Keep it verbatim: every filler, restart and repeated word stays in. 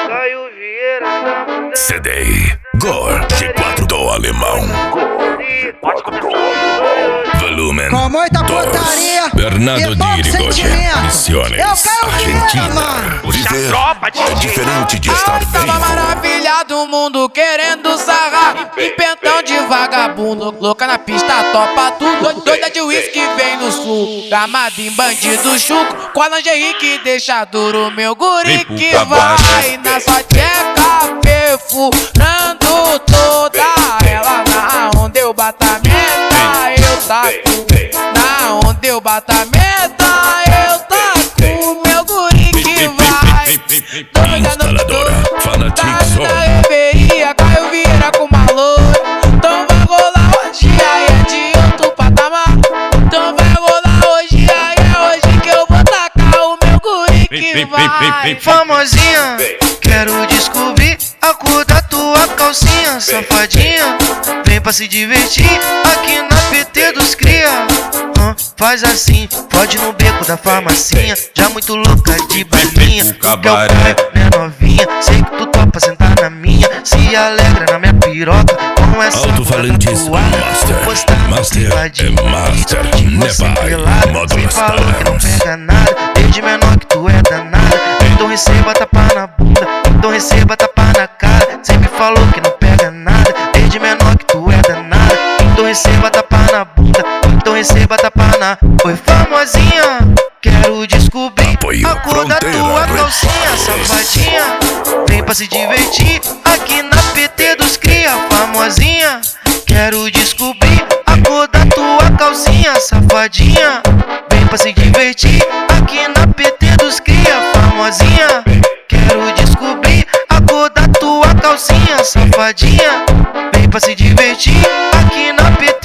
Caio Vieira na mulher. C D Gore G quatro do alemão. Volumen Com muita dois. putaria Bernardo e pouco Dirigoyen, sentimento. Misiones, Eu Caio Vieira, Argentina. mano. Viver é diferente de estar Ai, tava vivo. maravilha do mundo querendo sarrar. E pentão de vagabundo, louca na pista, topa tudo. Doida de uísque vem no sul, gamada em bandido chuco. Com a lingerie que deixa duro, meu guri que vai na sua tcheca, perfurando toda ela. Na onde eu bato a meta, eu taco. Na onde eu bato a meta, eu taco. Meu guri que vai. Instaladora Fanatic Tá Zone. na reveria, Caio Vieira com uma loura. Então vai rolar hoje, aí é de outro patamar. Então vai rolar hoje, aí é hoje que eu vou tacar o meu guri que vai. Famosinha, quero descobrir a cor da tua calcinha. Safadinha, vem pra se divertir aqui na P T dos cria. Hum, faz assim, pode no beco da farmacinha. Já muito louca de balinha, tu quer o pai, minha novinha. Sei que tu topa sentar na minha, se alegra na minha piroca. Com essa Alto-falantes Master. Master é Master. Nebai, módulo falou que não Stars. pega nada, desde menor que tu é danada. Então receba tapa na bunda, então receba tapa na cara. Cê me falou que não pega nada, desde menor que tu é danada. Então receba tapa na bunda, então receba tapa na. Foi famosinha, quero descobrir Apoio a cor da Fronteira tua calcinha. Records. Safadinha, vem pra se divertir aqui na P T dos cria. Famosinha, quero descobrir a cor da tua calcinha. Safadinha, vem pra se divertir aqui na P T dos cria. Famosinha, quero descobrir a cor da tua calcinha. Safadinha, vem pra se divertir aqui na P T